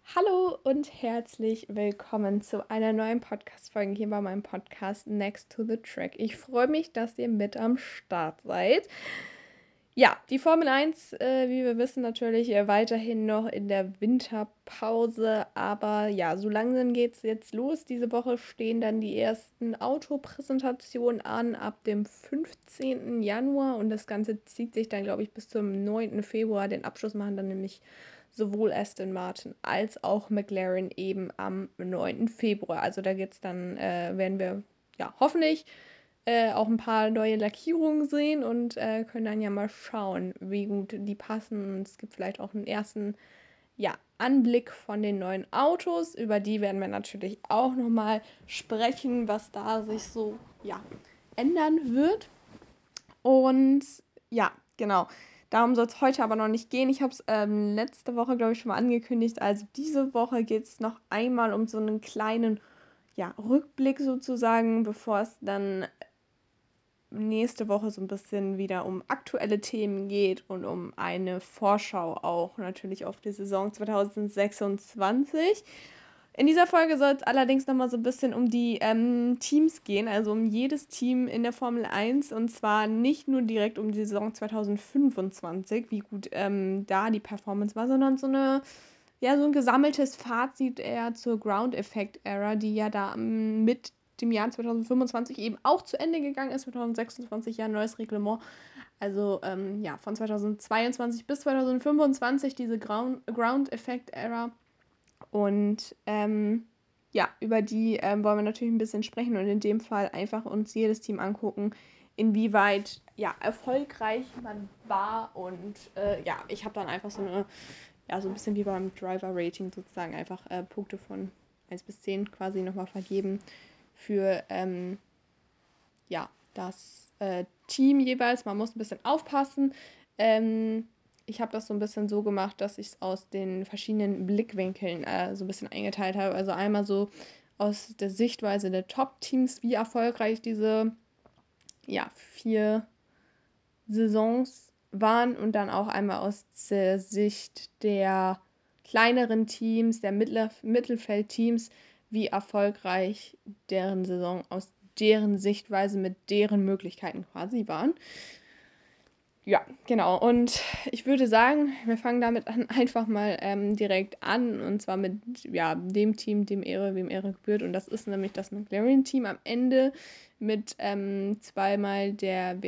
Hallo und herzlich willkommen zu einer neuen Podcast-Folge hier bei meinem Podcast Next to the Track. Ich freue mich, dass ihr mit am Start seid. Ja, die Formel 1, wie wir wissen, natürlich weiterhin noch in der Winterpause. Aber ja, so langsam geht es jetzt los. Diese Woche stehen dann die ersten Autopräsentationen an, ab dem 15. Januar. Und das Ganze zieht sich dann, glaube ich, bis zum 9. Februar. Den Abschluss machen dann nämlich sowohl Aston Martin als auch McLaren eben am 9. Februar. Also da geht's dann, werden wir ja hoffentlich auch ein paar neue Lackierungen sehen und können dann ja mal schauen, wie gut die passen. Und es gibt vielleicht auch einen ersten ja, Anblick von den neuen Autos. Über die werden wir natürlich auch nochmal sprechen, was da sich so ja, ändern wird. Und ja, genau. Darum soll es heute aber noch nicht gehen. Ich habe es letzte Woche, glaube ich, schon mal angekündigt. Also diese Woche geht es noch einmal um so einen kleinen ja, Rückblick sozusagen, bevor es dann nächste Woche so ein bisschen wieder um aktuelle Themen geht und um eine Vorschau auch natürlich auf die Saison 2026. In dieser Folge soll es allerdings nochmal so ein bisschen um die Teams gehen, also um jedes Team in der Formel 1 und zwar nicht nur direkt um die Saison 2025, wie gut da die Performance war, sondern so ein gesammeltes Fazit eher zur Ground Effect Era, die ja da mit dem Jahr 2025 eben auch zu Ende gegangen ist, 2026 ja ein neues Reglement. Also ja, von 2022 bis 2025 diese Ground Effect Era. Und ja, über die wollen wir natürlich ein bisschen sprechen und in dem Fall einfach uns jedes Team angucken, inwieweit ja, erfolgreich man war. Und ja, ich habe dann einfach so ein bisschen wie beim Driver-Rating sozusagen einfach Punkte von 1 bis 10 quasi nochmal vergeben für ja, das Team jeweils. Man muss ein bisschen aufpassen. Ich habe das so ein bisschen so gemacht, dass ich es aus den verschiedenen Blickwinkeln so ein bisschen eingeteilt habe. Also einmal so aus der Sichtweise der Top-Teams, wie erfolgreich diese ja, 4 Saisons waren und dann auch einmal aus der Sicht der kleineren Teams, der Mittelfeldteams, wie erfolgreich deren Saison aus deren Sichtweise mit deren Möglichkeiten quasi waren. Ja, genau. Und ich würde sagen, wir fangen damit an, einfach mal direkt an. Und zwar mit ja, dem Team, dem Ehre, wem Ehre gebührt. Und das ist nämlich das McLaren-Team am Ende mit zweimal der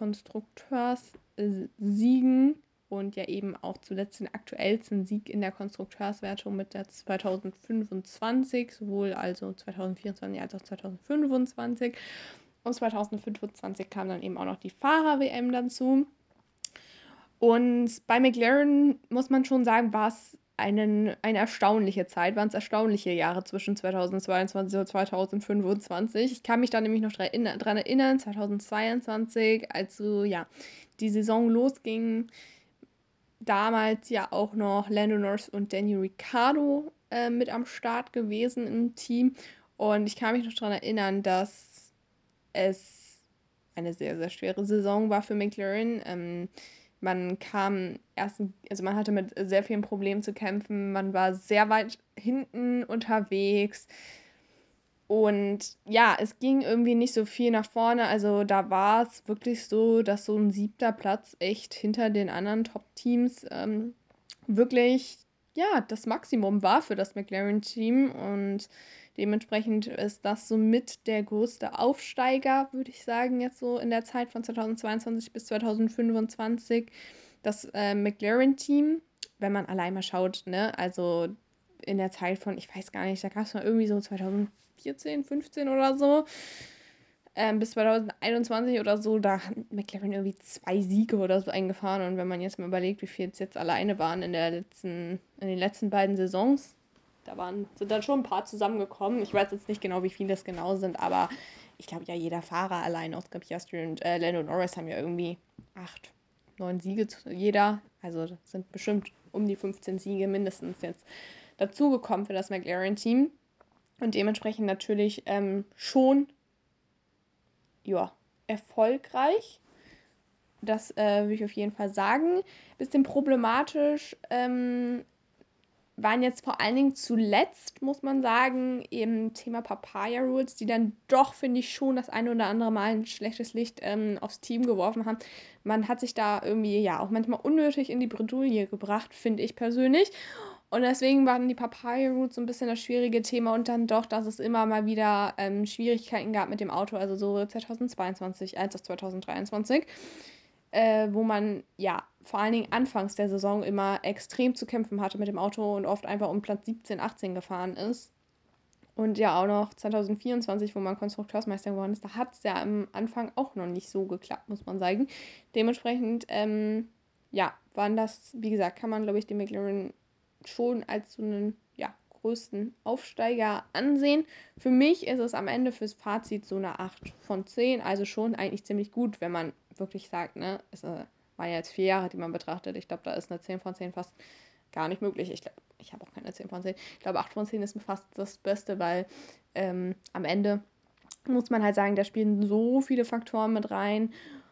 WM-Konstrukteurs-Siegen und ja eben auch zuletzt den aktuellsten Sieg in der Konstrukteurswertung mit der 2025, sowohl also 2024 als auch 2025. Und 2025 kam dann eben auch noch die Fahrer-WM dazu. Und bei McLaren muss man schon sagen, war es eine erstaunliche Zeit, waren es erstaunliche Jahre zwischen 2022 und 2025. Ich kann mich da nämlich noch dran erinnern, 2022, als so, ja, die Saison losging, damals ja auch noch Lando Norris und Daniel Ricciardo mit am Start gewesen im Team. Und ich kann mich noch daran erinnern, dass es eine sehr, sehr schwere Saison war für McLaren. Man kam erst, also man hatte mit sehr vielen Problemen zu kämpfen. Man war sehr weit hinten unterwegs. Und ja, es ging irgendwie nicht so viel nach vorne. Also da war es wirklich so, dass so ein 7. Platz echt hinter den anderen Top-Teams wirklich, ja, das Maximum war für das McLaren-Team. Und dementsprechend ist das somit der größte Aufsteiger, würde ich sagen, jetzt so in der Zeit von 2022 bis 2025. Das McLaren-Team, wenn man allein mal schaut, ne, also in der Zeit von, ich weiß gar nicht, da gab es mal irgendwie so 2014, 15 oder so, bis 2021 oder so, da hat McLaren irgendwie 2 Siege oder so eingefahren. Und wenn man jetzt mal überlegt, wie viel es jetzt alleine waren in den letzten beiden Saisons, sind dann schon ein paar zusammengekommen. Ich weiß jetzt nicht genau, wie viele das genau sind, aber ich glaube ja, jeder Fahrer allein aus Piastri und Lando Norris haben ja irgendwie 8, 9 Siege jeder. Also das sind bestimmt um die 15 Siege mindestens jetzt dazugekommen für das McLaren-Team. Und dementsprechend natürlich schon ja, erfolgreich. Das würde ich auf jeden Fall sagen. Bisschen problematisch waren jetzt vor allen Dingen zuletzt, muss man sagen, im Thema Papaya Rules, die dann doch, finde ich, schon das eine oder andere Mal ein schlechtes Licht aufs Team geworfen haben. Man hat sich da irgendwie ja auch manchmal unnötig in die Bredouille gebracht, finde ich persönlich. Und deswegen waren die Papaya Routes so ein bisschen das schwierige Thema und dann doch, dass es immer mal wieder Schwierigkeiten gab mit dem Auto, also so 2022 als auch 2023, wo man ja vor allen Dingen anfangs der Saison immer extrem zu kämpfen hatte mit dem Auto und oft einfach um Platz 17, 18 gefahren ist. Und ja, auch noch 2024, wo man Konstrukteursmeister geworden ist, da hat es ja am Anfang auch noch nicht so geklappt, muss man sagen. Dementsprechend, ja, waren das, wie gesagt, kann man, glaube ich, den McLaren schon als so einen, ja, größten Aufsteiger ansehen. Für mich ist es am Ende fürs Fazit so eine 8 von 10, also schon eigentlich ziemlich gut, wenn man wirklich sagt, ne, es war ja jetzt 4 Jahre, die man betrachtet. Ich glaube, da ist eine 10 von 10 fast gar nicht möglich. Ich glaube, ich habe auch keine 10 von 10. Ich glaube, 8 von 10 ist fast das Beste, weil am Ende muss man halt sagen, da spielen so viele Faktoren mit rein.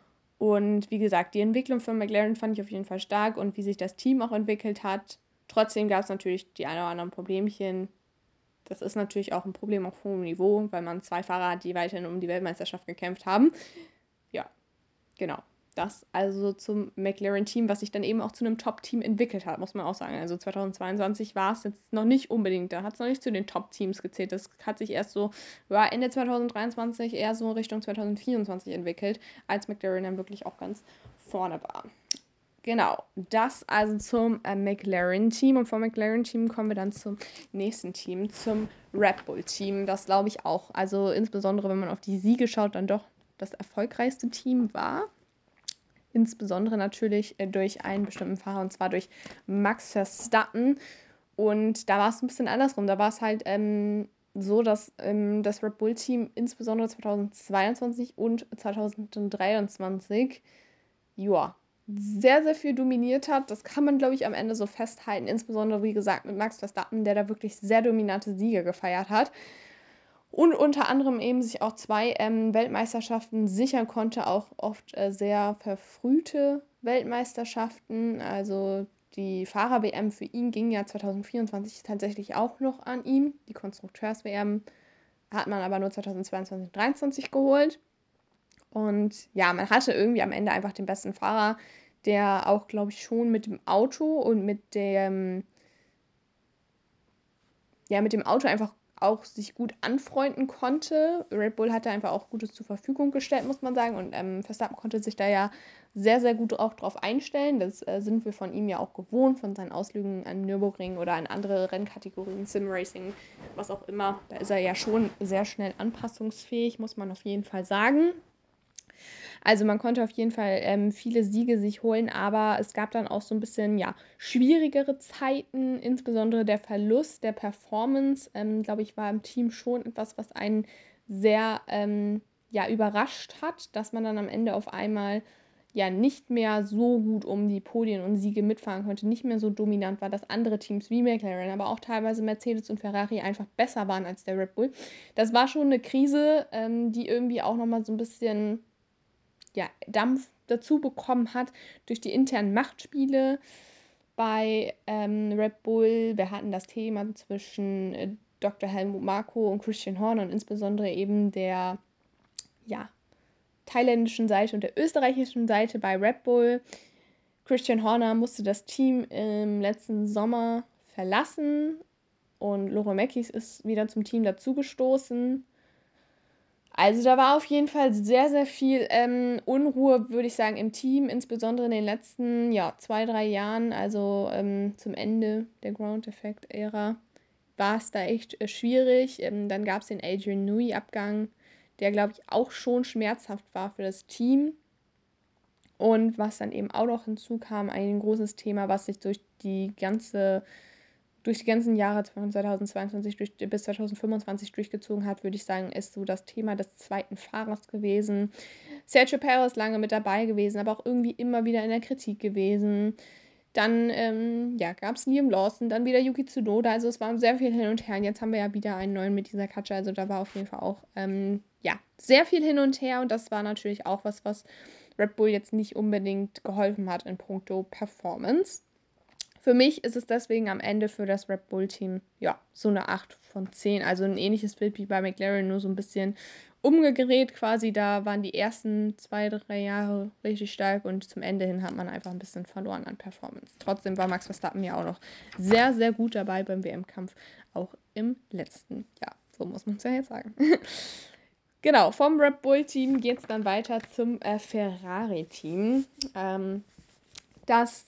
Und wie gesagt, die Entwicklung von McLaren fand ich auf jeden Fall stark und wie sich das Team auch entwickelt hat. Trotzdem gab es natürlich die ein oder anderen Problemchen. Das ist natürlich auch ein Problem auf hohem Niveau, weil man 2 Fahrer hat, die weiterhin um die Weltmeisterschaft gekämpft haben. Ja, genau. Das also zum McLaren-Team, was sich dann eben auch zu einem Top-Team entwickelt hat, muss man auch sagen. Also 2022 war es jetzt noch nicht unbedingt, da hat es noch nicht zu den Top-Teams gezählt. Das hat sich erst so Ende 2023 eher so Richtung 2024 entwickelt, als McLaren dann wirklich auch ganz vorne war. Genau, das also zum McLaren-Team. Und vom McLaren-Team kommen wir dann zum nächsten Team, zum Red Bull-Team. Das glaube ich auch, also insbesondere wenn man auf die Siege schaut, dann doch das erfolgreichste Team war. Insbesondere natürlich durch einen bestimmten Fahrer, und zwar durch Max Verstappen. Und da war es ein bisschen andersrum. Da war es halt so, dass das Red Bull-Team insbesondere 2022 und 2023, ja, sehr, sehr viel dominiert hat. Das kann man, glaube ich, am Ende so festhalten. Insbesondere, wie gesagt, mit Max Verstappen, der da wirklich sehr dominante Siege gefeiert hat. Und unter anderem eben sich auch 2 Weltmeisterschaften sichern konnte, auch oft sehr verfrühte Weltmeisterschaften. Also die Fahrer-WM für ihn ging ja 2024 tatsächlich auch noch an ihm. Die Konstrukteurs-WM hat man aber nur 2022 und 2023 geholt. Und ja, man hatte irgendwie am Ende einfach den besten Fahrer, der auch, glaube ich, schon mit dem Auto und mit dem Auto einfach auch sich gut anfreunden konnte. Red Bull hatte einfach auch Gutes zur Verfügung gestellt, muss man sagen. Und Verstappen konnte sich da ja sehr, sehr gut auch drauf einstellen. Das sind wir von ihm ja auch gewohnt, von seinen Ausflügen an Nürburgring oder an andere Rennkategorien, Simracing, was auch immer. Da ist er ja schon sehr schnell anpassungsfähig, muss man auf jeden Fall sagen. Also man konnte auf jeden Fall viele Siege sich holen, aber es gab dann auch so ein bisschen, ja, schwierigere Zeiten, insbesondere der Verlust der Performance, glaube ich, war im Team schon etwas, was einen sehr, ja, überrascht hat, dass man dann am Ende auf einmal ja nicht mehr so gut um die Podien und Siege mitfahren konnte, nicht mehr so dominant war, dass andere Teams wie McLaren, aber auch teilweise Mercedes und Ferrari einfach besser waren als der Red Bull. Das war schon eine Krise, die irgendwie auch nochmal so ein bisschen ja, Dampf dazu bekommen hat durch die internen Machtspiele bei Red Bull. Wir hatten das Thema zwischen Dr. Helmut Marko und Christian Horner und insbesondere eben der ja, thailändischen Seite und der österreichischen Seite bei Red Bull. Christian Horner musste das Team im letzten Sommer verlassen und Laurent Mekies ist wieder zum Team dazugestoßen. Also da war auf jeden Fall sehr, sehr viel Unruhe, würde ich sagen, im Team, insbesondere in den letzten 2, 3 Jahren, also zum Ende der Ground Effect-Ära, war es da echt schwierig. Dann gab es den Adrian Newey-Abgang, der, glaube ich, auch schon schmerzhaft war für das Team. Und was dann eben auch noch hinzukam, ein großes Thema, was sich durch die ganzen Jahre von 2022 bis 2025 durchgezogen hat, würde ich sagen, ist so das Thema des zweiten Fahrers gewesen. Sergio Perez lange mit dabei gewesen, aber auch irgendwie immer wieder in der Kritik gewesen. Dann gab es Liam Lawson, dann wieder Yuki Tsunoda, also es war sehr viel hin und her. Und jetzt haben wir ja wieder einen neuen mit dieser Katsche, also da war auf jeden Fall auch sehr viel hin und her und das war natürlich auch was Red Bull jetzt nicht unbedingt geholfen hat in puncto Performance. Für mich ist es deswegen am Ende für das Red Bull-Team, ja, so eine 8 von 10. Also ein ähnliches Bild wie bei McLaren, nur so ein bisschen umgedreht quasi. Da waren die ersten 2, 3 Jahre richtig stark und zum Ende hin hat man einfach ein bisschen verloren an Performance. Trotzdem war Max Verstappen ja auch noch sehr, sehr gut dabei beim WM-Kampf, auch im letzten Jahr. So muss man es ja jetzt sagen. Genau, vom Red Bull-Team geht es dann weiter zum Ferrari-Team. Das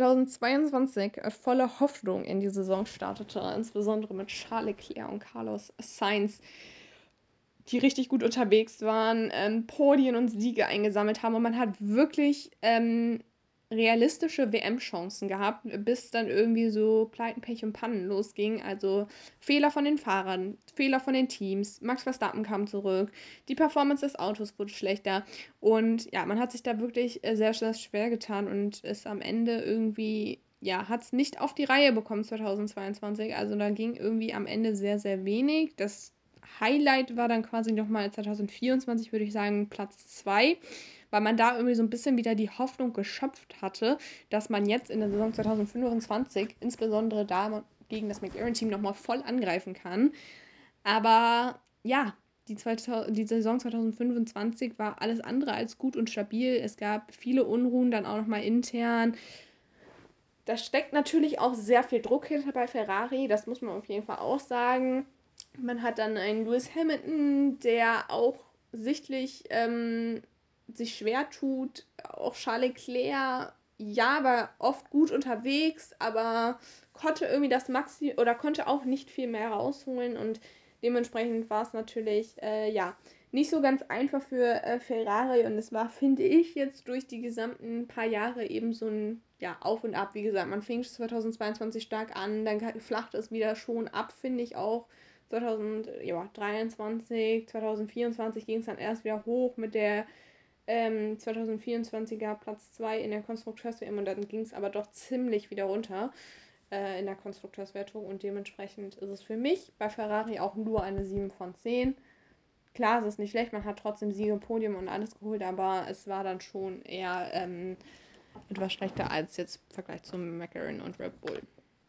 2022 voller Hoffnung in die Saison startete, insbesondere mit Charles Leclerc und Carlos Sainz, die richtig gut unterwegs waren, Podien und Siege eingesammelt haben und man hat wirklich realistische WM-Chancen gehabt, bis dann irgendwie so Pleiten, Pech und Pannen losging. Also Fehler von den Fahrern, Fehler von den Teams, Max Verstappen kam zurück, die Performance des Autos wurde schlechter und ja, man hat sich da wirklich sehr, sehr schwer getan und ist am Ende irgendwie, ja, hat es nicht auf die Reihe bekommen 2022. Also da ging irgendwie am Ende sehr, sehr wenig. Das Highlight war dann quasi nochmal 2024, würde ich sagen, Platz 2, weil man da irgendwie so ein bisschen wieder die Hoffnung geschöpft hatte, dass man jetzt in der Saison 2025, insbesondere da gegen das McLaren-Team, nochmal voll angreifen kann. Aber ja, die Saison 2025 war alles andere als gut und stabil. Es gab viele Unruhen, dann auch nochmal intern. Da steckt natürlich auch sehr viel Druck hinter bei Ferrari, das muss man auf jeden Fall auch sagen. Man hat dann einen Lewis Hamilton, der auch sichtlich sich schwer tut. Auch Charles Leclerc, ja, war oft gut unterwegs, aber konnte irgendwie das Maxi oder konnte auch nicht viel mehr rausholen und dementsprechend war es natürlich, ja, nicht so ganz einfach für Ferrari und es war, finde ich, jetzt durch die gesamten paar Jahre eben so ein ja, Auf und Ab. Wie gesagt, man fing 2022 stark an, dann flacht es wieder schon ab, finde ich auch. 2023, 2024 ging es dann erst wieder hoch mit der 2024er Platz 2 in der Konstrukteurs-WM und dann ging es aber doch ziemlich wieder runter in der Konstrukteurswertung und dementsprechend ist es für mich bei Ferrari auch nur eine 7 von 10. Klar, es ist nicht schlecht, man hat trotzdem Siege, Podium und alles geholt, aber es war dann schon eher etwas schlechter als jetzt im Vergleich zum McLaren und Red Bull.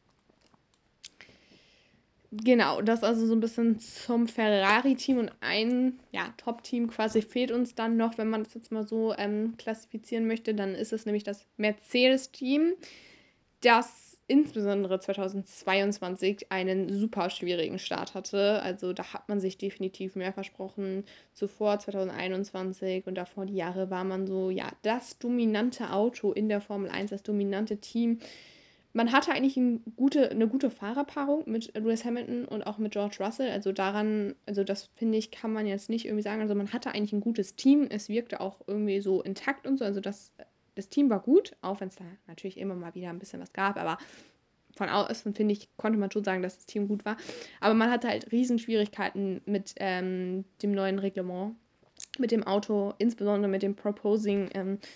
Genau, das also so ein bisschen zum Ferrari-Team und ein ja, Top-Team quasi fehlt uns dann noch, wenn man das jetzt mal so klassifizieren möchte, dann ist es nämlich das Mercedes-Team, das insbesondere 2022 einen super schwierigen Start hatte. Also da hat man sich definitiv mehr versprochen. Zuvor 2021 und davor die Jahre war man so, ja, das dominante Auto in der Formel 1, das dominante Team. Man hatte eigentlich eine gute Fahrerpaarung mit Lewis Hamilton und auch mit George Russell. Also daran, also das finde ich, kann man jetzt nicht irgendwie sagen. Also man hatte eigentlich ein gutes Team. Es wirkte auch irgendwie so intakt und so. Also das Team war gut, auch wenn es da natürlich immer mal wieder ein bisschen was gab. Aber von außen, finde ich, konnte man schon sagen, dass das Team gut war. Aber man hatte halt Riesenschwierigkeiten mit dem neuen Reglement, mit dem Auto, insbesondere mit dem Proposing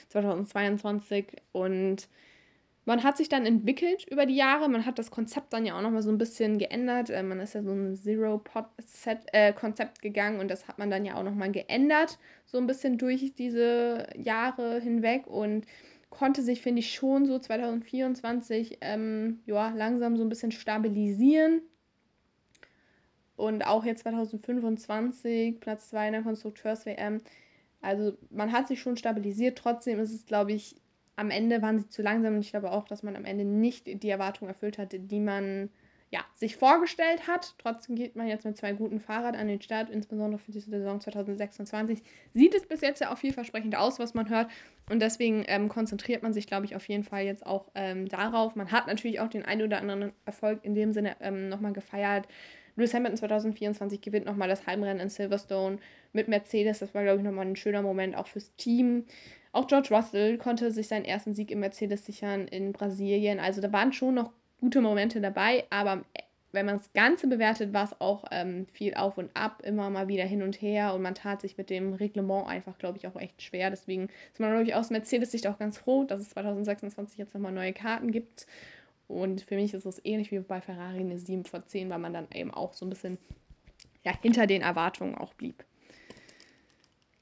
2022 und man hat sich dann entwickelt über die Jahre. Man hat das Konzept dann ja auch nochmal so ein bisschen geändert. Man ist ja so ein Zero-Pot-Konzept gegangen und das hat man dann ja auch nochmal geändert, so ein bisschen durch diese Jahre hinweg und konnte sich, finde ich, schon so 2024 ja, langsam so ein bisschen stabilisieren. Und auch jetzt 2025, Platz 2 in der Konstrukteurs-WM. Also man hat sich schon stabilisiert. Trotzdem ist es, glaube ich, am Ende waren sie zu langsam. Und ich glaube auch, dass man am Ende nicht die Erwartungen erfüllt hatte, die man ja, sich vorgestellt hat. Trotzdem geht man jetzt mit 2 guten Fahrern an den Start, insbesondere für diese Saison 2026. Sieht es bis jetzt ja auch vielversprechend aus, was man hört. Und deswegen konzentriert man sich, glaube ich, auf jeden Fall jetzt auch darauf. Man hat natürlich auch den einen oder anderen Erfolg in dem Sinne nochmal gefeiert. Lewis Hamilton 2024 gewinnt nochmal das Heimrennen in Silverstone mit Mercedes. Das war, glaube ich, nochmal ein schöner Moment auch fürs Team. Auch George Russell konnte sich seinen ersten Sieg im Mercedes sichern in Brasilien. Also da waren schon noch gute Momente dabei, aber wenn man das Ganze bewertet, war es auch viel auf und ab, immer mal wieder hin und her und man tat sich mit dem Reglement einfach, glaube ich, auch echt schwer. Deswegen ist man, glaube ich, aus Mercedes-Sicht auch ganz froh, dass es 2026 jetzt nochmal neue Karten gibt. Und für mich ist es ähnlich wie bei Ferrari eine 7 von 10, weil man dann eben auch so ein bisschen ja, hinter den Erwartungen auch blieb.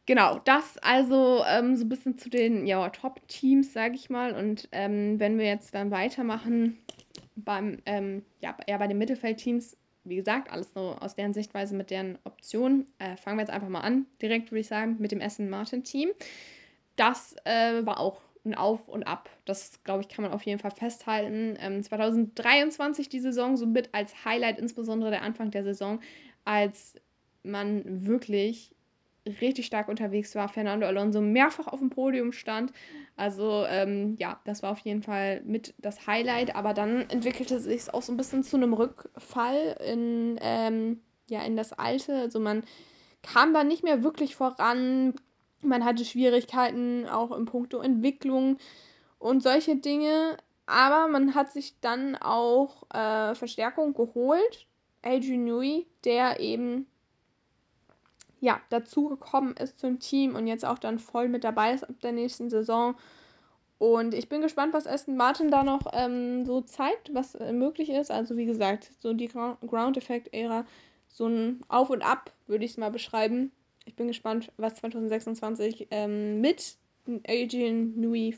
Genau, das also so ein bisschen zu den Top-Teams, sage ich mal. Und wenn wir jetzt dann weitermachen bei den Mittelfeldteams, wie gesagt, alles nur aus deren Sichtweise mit deren Optionen. Fangen wir jetzt einfach mal an, direkt würde ich sagen, mit dem Aston Martin-Team. Das war auch ein Auf und Ab. Das, glaube ich, kann man auf jeden Fall festhalten. 2023 die Saison somit als Highlight, insbesondere der Anfang der Saison, als man wirklich richtig stark unterwegs war. Fernando Alonso mehrfach auf dem Podium stand. Also das war auf jeden Fall mit das Highlight. Aber dann entwickelte es sich auch so ein bisschen zu einem Rückfall in das Alte. Also man kam dann nicht mehr wirklich voran. Man hatte Schwierigkeiten auch in puncto Entwicklung und solche Dinge. Aber man hat sich dann auch Verstärkung geholt. Adrian Newey, der eben dazugekommen ist zum Team und jetzt auch dann voll mit dabei ist ab der nächsten Saison. Und ich bin gespannt, was Aston Martin da noch so zeigt, was möglich ist. Also wie gesagt, so die Ground-Effect-Ära, so ein Auf und Ab, würde ich es mal beschreiben. Ich bin gespannt, was 2026 mit Adrian Newey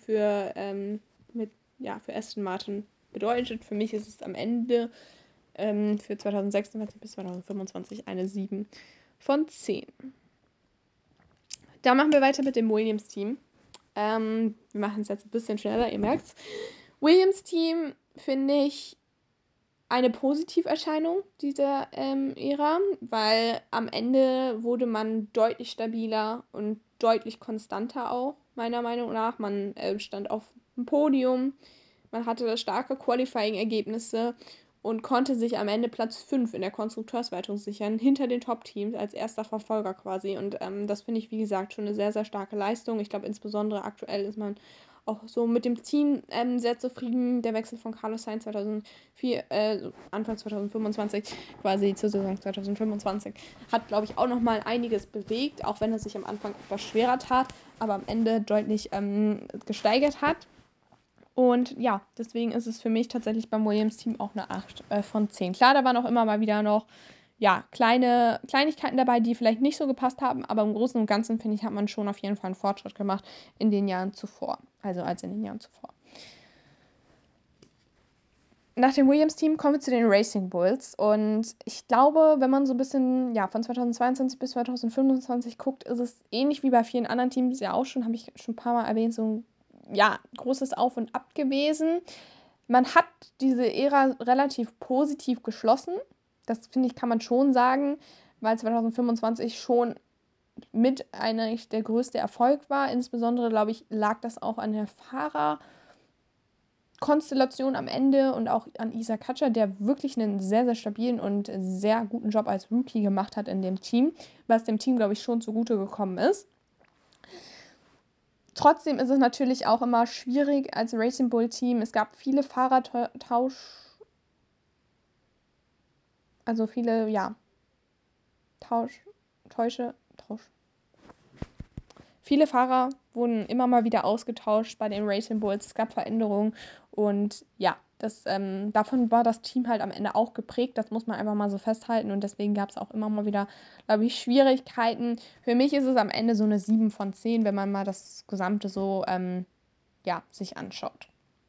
für Aston Martin bedeutet. Für mich ist es am Ende für 2026 bis 2025 eine 7 von 10. Da machen wir weiter mit dem Williams-Team. Wir machen es jetzt ein bisschen schneller, ihr merkt's. Williams-Team finde ich eine Positiverscheinung dieser Ära, weil am Ende wurde man deutlich stabiler und deutlich konstanter auch, meiner Meinung nach. Man stand auf dem Podium, man hatte starke Qualifying-Ergebnisse und konnte sich am Ende Platz 5 in der Konstrukteurswertung sichern, hinter den Top-Teams als erster Verfolger quasi. Und das finde ich, wie gesagt, schon eine sehr, sehr starke Leistung. Ich glaube, insbesondere aktuell ist man auch so mit dem Team sehr zufrieden. Der Wechsel von Carlos Sainz Anfang 2025 quasi zur Saison 2025 hat, glaube ich, auch nochmal einiges bewegt, auch wenn es sich am Anfang etwas schwerer tat, aber am Ende deutlich gesteigert hat. Und ja, deswegen ist es für mich tatsächlich beim Williams-Team auch eine 8 von 10. Klar, da waren auch immer mal wieder noch kleine Kleinigkeiten dabei, die vielleicht nicht so gepasst haben, aber im Großen und Ganzen, finde ich, hat man schon auf jeden Fall einen Fortschritt gemacht in den Jahren zuvor. Also als in den Jahren zuvor. Nach dem Williams-Team kommen wir zu den Racing Bulls. Und ich glaube, wenn man so ein bisschen von 2022 bis 2025 guckt, ist es ähnlich wie bei vielen anderen Teams ja auch schon, habe ich schon ein paar Mal erwähnt, so ein großes Auf und Ab gewesen. Man hat diese Ära relativ positiv geschlossen. Das, finde ich, kann man schon sagen, weil 2025 schon mit eigentlich der größte Erfolg war. Insbesondere, glaube ich, lag das auch an der Fahrerkonstellation am Ende und auch an Isa Katscher, der wirklich einen sehr, sehr stabilen und sehr guten Job als Rookie gemacht hat in dem Team, was dem Team, glaube ich, schon zugute gekommen ist. Trotzdem ist es natürlich auch immer schwierig als Racing Bull Team. Es gab viele Viele Fahrer wurden immer mal wieder ausgetauscht bei den Racing Bulls. Es gab Veränderungen und davon war das Team halt am Ende auch geprägt. Das muss man einfach mal so festhalten und deswegen gab es auch immer mal wieder, glaube ich, Schwierigkeiten. Für mich ist es am Ende so eine 7 von 10, wenn man mal das Gesamte so sich anschaut.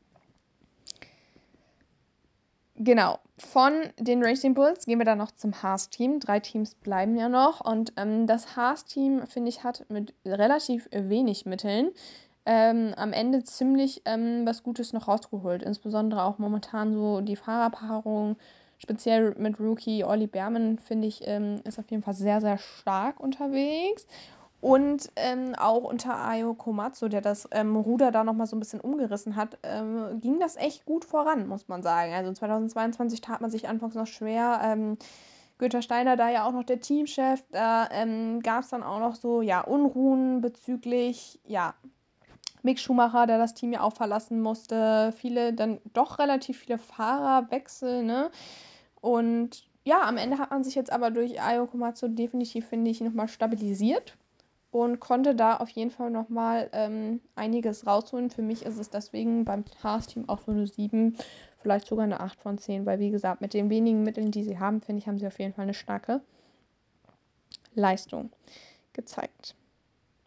Genau, von den Racing Bulls gehen wir dann noch zum Haas-Team. 3 Teams bleiben ja noch. Und das Haas-Team, finde ich, hat mit relativ wenig Mitteln am Ende ziemlich was Gutes noch rausgeholt. Insbesondere auch momentan so die Fahrerpaarung, speziell mit Rookie Olli Bearman, finde ich, ist auf jeden Fall sehr, sehr stark unterwegs. Und auch unter Ayo Komatsu, der das Ruder da nochmal so ein bisschen umgerissen hat, ging das echt gut voran, muss man sagen. Also 2022 tat man sich anfangs noch schwer. Günther Steiner, da ja auch noch der Teamchef, da gab es dann auch noch so Unruhen bezüglich Mick Schumacher, der das Team ja auch verlassen musste. Dann doch relativ viele Fahrerwechsel, ne? Und ja, am Ende hat man sich jetzt aber durch Ayo Komatsu definitiv, finde ich, nochmal stabilisiert und konnte da auf jeden Fall nochmal einiges rausholen. Für mich ist es deswegen beim Haas-Team auch so eine 7, vielleicht sogar eine 8 von 10, weil wie gesagt, mit den wenigen Mitteln, die sie haben, finde ich, haben sie auf jeden Fall eine starke Leistung gezeigt.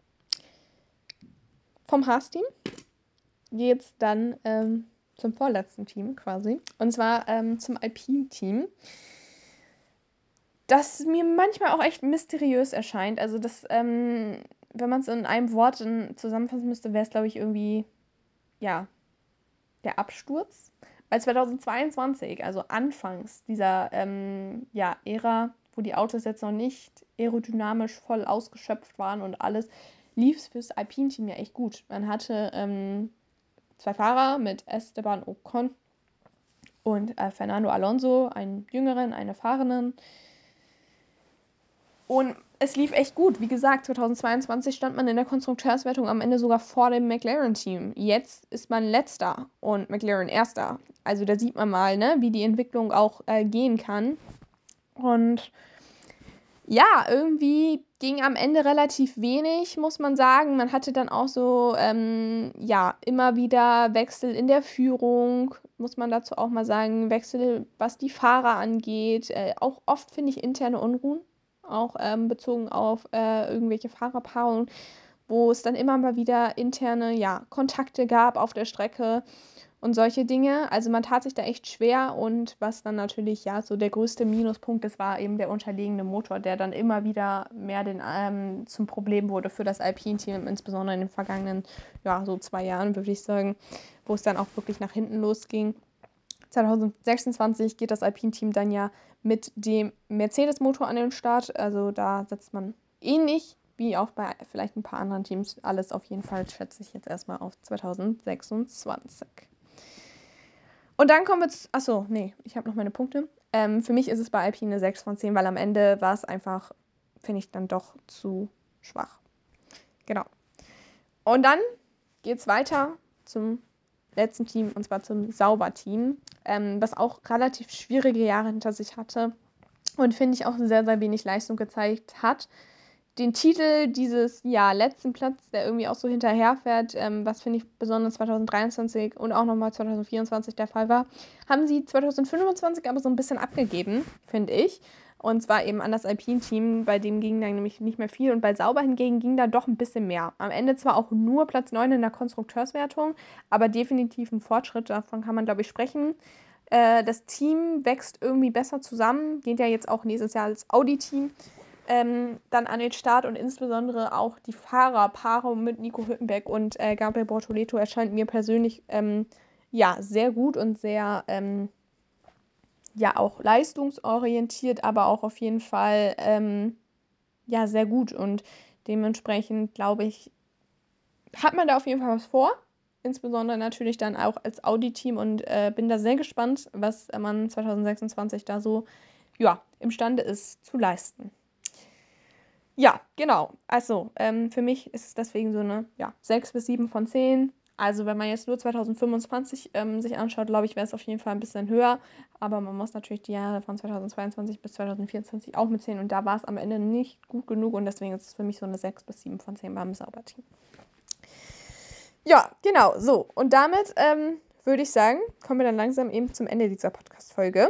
vom Haas-Team geht es dann zum vorletzten Team quasi. Und zwar zum Alpine-Team. Das mir manchmal auch echt mysteriös erscheint. Also das, wenn man es in einem Wort zusammenfassen müsste, wäre es, glaube ich, irgendwie, ja, der Absturz. Weil 2022, also anfangs dieser Ära, wo die Autos jetzt noch nicht aerodynamisch voll ausgeschöpft waren und alles, lief es fürs Alpine-Team ja echt gut. Man hatte 2 Fahrer mit Esteban Ocon und Fernando Alonso, einen jüngeren, einen erfahrenen. Und es lief echt gut. Wie gesagt, 2022 stand man in der Konstrukteurswertung am Ende sogar vor dem McLaren-Team. Jetzt ist man Letzter und McLaren Erster. Also da sieht man mal, ne, wie die Entwicklung auch gehen kann. Und ja, irgendwie ging am Ende relativ wenig, muss man sagen. Man hatte dann auch so, immer wieder Wechsel in der Führung, muss man dazu auch mal sagen. Wechsel, was die Fahrer angeht. Auch oft, finde ich, interne Unruhen. Auch bezogen auf irgendwelche Fahrerpaarungen, wo es dann immer mal wieder interne, Kontakte gab auf der Strecke und solche Dinge. Also man tat sich da echt schwer und was dann natürlich, so der größte Minuspunkt ist, war eben der unterliegende Motor, der dann immer wieder mehr zum Problem wurde für das Alpine-Team, insbesondere in den vergangenen, so 2 Jahren, würde ich sagen, wo es dann auch wirklich nach hinten losging. 2026 geht das Alpine-Team dann ja mit dem Mercedes-Motor an den Start. Also da setzt man ähnlich wie auch bei vielleicht ein paar anderen Teams alles auf jeden Fall, schätze ich jetzt erstmal auf 2026. Und dann kommen wir zu, ich habe noch meine Punkte. Für mich ist es bei Alpine eine 6 von 10, weil am Ende war es einfach, finde ich, dann doch zu schwach. Genau. Und dann geht es weiter zum letzten Team, und zwar zum Sauber-Team, was auch relativ schwierige Jahre hinter sich hatte und, finde ich, auch sehr, sehr wenig Leistung gezeigt hat. Den Titel dieses letzten Platz, der irgendwie auch so hinterherfährt, was, finde ich, besonders 2023 und auch nochmal 2024 der Fall war, haben sie 2025 aber so ein bisschen abgegeben, finde ich. Und zwar eben an das Alpine-Team, bei dem ging dann nämlich nicht mehr viel. Und bei Sauber hingegen ging da doch ein bisschen mehr. Am Ende zwar auch nur Platz 9 in der Konstrukteurswertung, aber definitiv ein Fortschritt, davon kann man, glaube ich, sprechen. Das Team wächst irgendwie besser zusammen, geht ja jetzt auch nächstes Jahr als Audi-Team dann an den Start, und insbesondere auch die Fahrerpaarung mit Nico Hülkenberg und Gabriel Bortoleto erscheint mir persönlich sehr gut und sehr auch leistungsorientiert, aber auch auf jeden Fall sehr gut, und dementsprechend, glaube ich, hat man da auf jeden Fall was vor, insbesondere natürlich dann auch als Audi-Team, und bin da sehr gespannt, was man 2026 da so imstande ist zu leisten. Ja, genau. Also, für mich ist es deswegen so eine 6 bis 7 von 10. Also, wenn man jetzt nur 2025 sich anschaut, glaube ich, wäre es auf jeden Fall ein bisschen höher. Aber man muss natürlich die Jahre von 2022 bis 2024 auch mitzählen. Und da war es am Ende nicht gut genug. Und deswegen ist es für mich so eine 6 bis 7 von 10 beim Sauberteam. Ja, genau. So, und damit würde ich sagen, kommen wir dann langsam eben zum Ende dieser Podcast-Folge.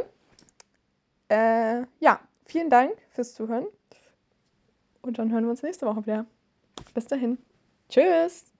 Vielen Dank fürs Zuhören. Und dann hören wir uns nächste Woche wieder. Bis dahin. Tschüss.